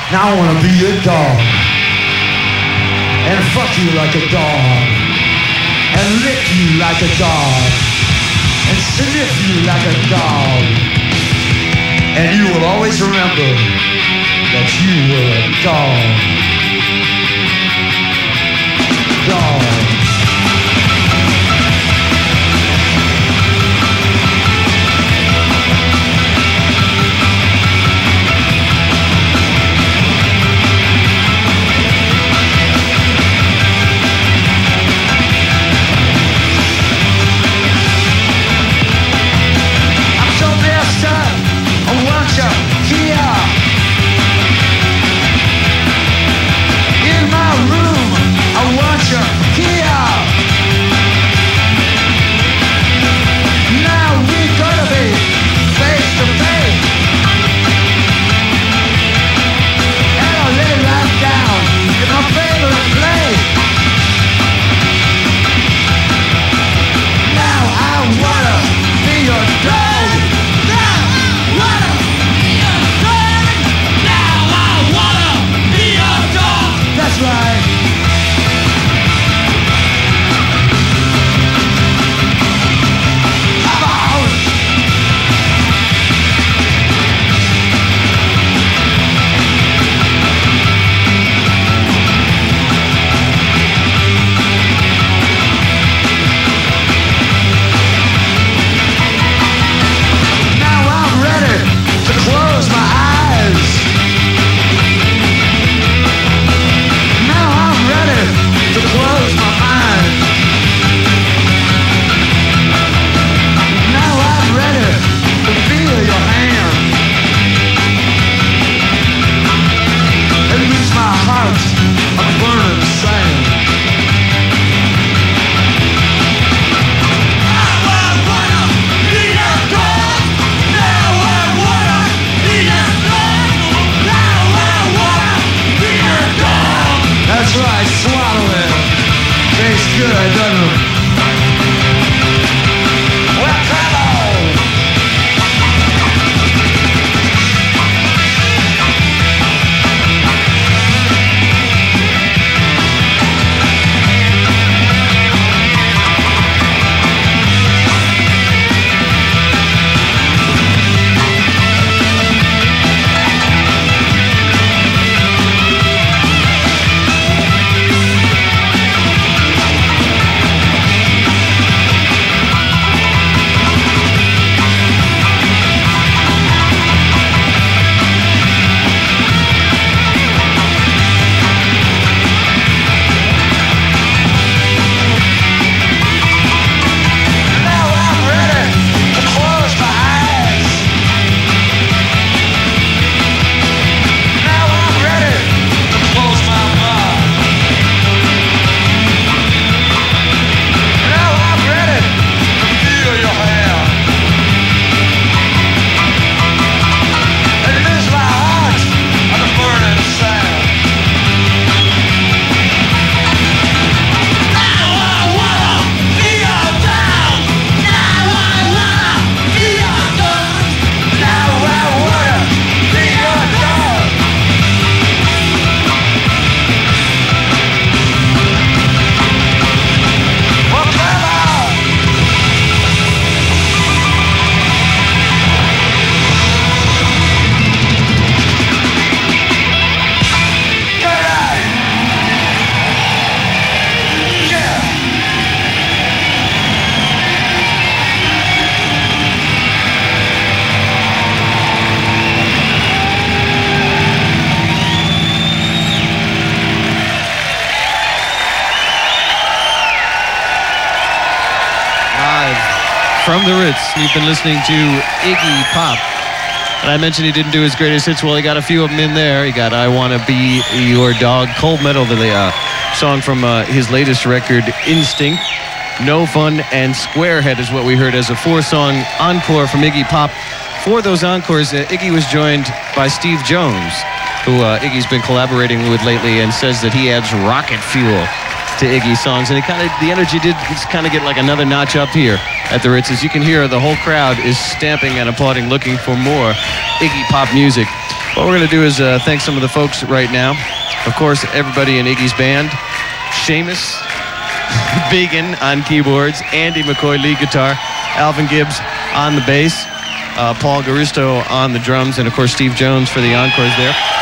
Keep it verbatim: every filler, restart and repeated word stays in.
Now I wanna be your dog and fuck you like a dog and lick you like a dog and sniff you like a dog, and you will always remember that you were a dog. Dog. From the Ritz, you've been listening to Iggy Pop. And I mentioned he didn't do his greatest hits. Well, he got a few of them in there. He got I Wanna Be Your Dog, Cold Metal, the uh, song from uh, his latest record, Instinct. No Fun and Squarehead is what we heard as a four-song encore from Iggy Pop. For those encores, uh, Iggy was joined by Steve Jones, who uh, Iggy's been collaborating with lately and says that he adds rocket fuel to Iggy songs, and it kind of the energy did kind of get like another notch up here at the Ritz. As you can hear, the whole crowd is stamping and applauding, looking for more Iggy Pop music. What we're going to do is uh, thank some of the folks right now. Of course, everybody in Iggy's band. Seamus Began on keyboards, Andy McCoy lead guitar, Alvin Gibbs on the bass, uh, Paul Garusto on the drums, and of course Steve Jones for the encores there.